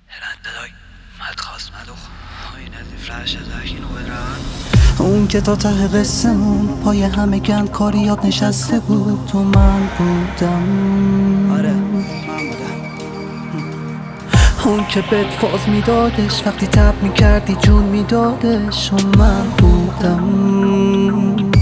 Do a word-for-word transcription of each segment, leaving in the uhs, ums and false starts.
هلنده‌دای مدخواست مدوخ آینه دی فلش ازاکی نو برن اون که تا ته قصه‌مون پای همه گند کاریات نشسته بود تو من بودم. آره من بودم. اون که بهت فاز میدادش وقتی تب میکردی جون میدادش اون من بودم.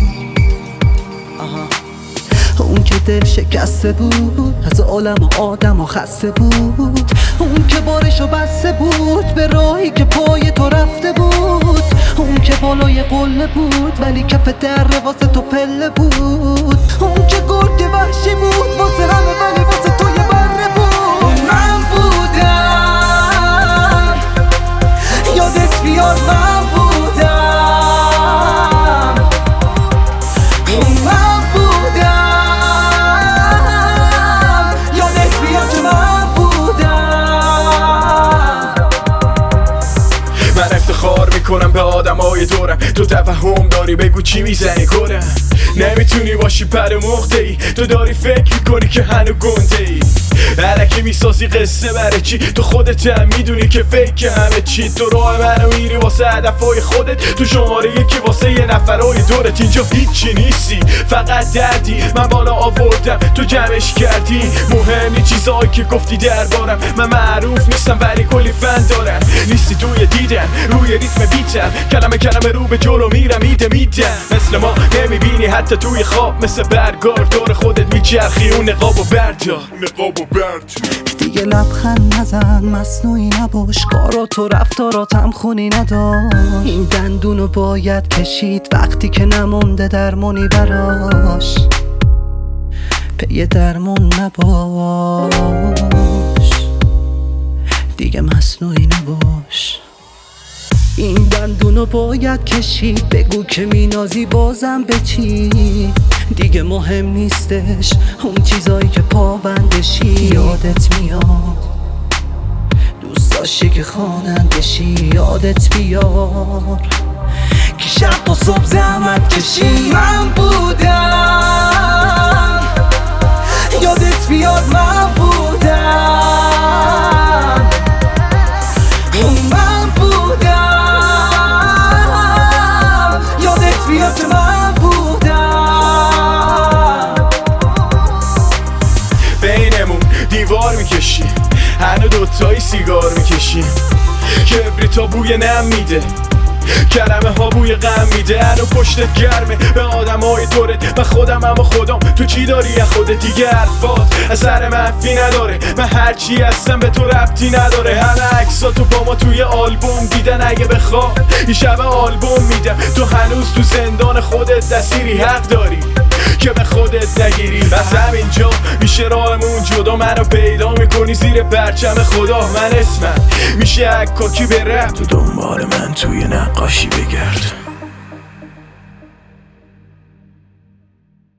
اون که دل شکسته بود از عالم و آدم و خسته بود. اون که بارشو بسته بود به راهی که پای تو رفته بود. اون که بالای قله بود ولی کف در واسه تو پله بود. اون که گرگ وحشی بود واسه همه ولی واسه تو یه بره بود. من بودم یادت بیاد من بودم. من بودم یادت بیاد که من بودم. من افتخار میکنم به آدمای دورم. تو تفهم داری بگو چی میزنی کرم. نمیتونی باشی پر مخته ای. تو داری فکر میکنی که هنو گنده ای. الکی میسازی قصه برای چی؟ تو خودت هم میدونی که فکر همه چی. تو راه منو میری واسه هدفای خودت. تو شماره یکی واسه یه نفرای دورت. اینجا هیچی نیستی فقط دردی. من بالا آوردم تو جمعش کردی. مهمی چیزایی که گفتی دربارم. من معروف نیستم ولی کلی فن دارم. نیستی توی دیدم روی ریتم بیتم. کلمه کلمه رو به جلو میرم ایده میدم. مثل ما نمیبینی حتی توی خواب. مثل برگار دور خودت میچرخی اون نقابو بردار. نقابو بردار. دیگه لبخند نزن مصنوعی نباش. کارات و رفتاراتم خونی ندار. این دندونو باید کشید وقتی که نمونده درمونی براش. پی درمون نباش دیگه مصنوعی نباش. این دندونو باید کشید. بگو که مینازی بازم به چی؟ دیگه مهم نیستش اون چیزایی که پابندشی. یادت میاد دوست داشتی که خوانندشی. یادت بیار که شب تا صبح زحمت کشی. من بودم یادت بیاد من بودم. من بودم یادت بیاد که من بودم. بینمون دیوار میکشی. هنو دوتایی سیگار میکشیم. کبریتا بوی نم میده. کلمه ها بوی غم میده. هنو پشتت گرمه به آدم های دورت. من خودم اما خودم تو چی داری از خودت؟ دیگه حرفات اثر منفی نداره. من هرچی هستم به تو ربطی نداره. همه عکساتو با ما توی آلبوم دیدن. اگه بخواد این شب آلبوم میدم. تو هنوز تو زندان خودت اسیری. حق داری که به خودت نگیری. بس همینجا میشه راهمون جدا. منو پیدا میکنی زیر پرچم خدا. من اسمم میشه عکاکی به رپ. تو دنبال من توی نقاشی بگرد.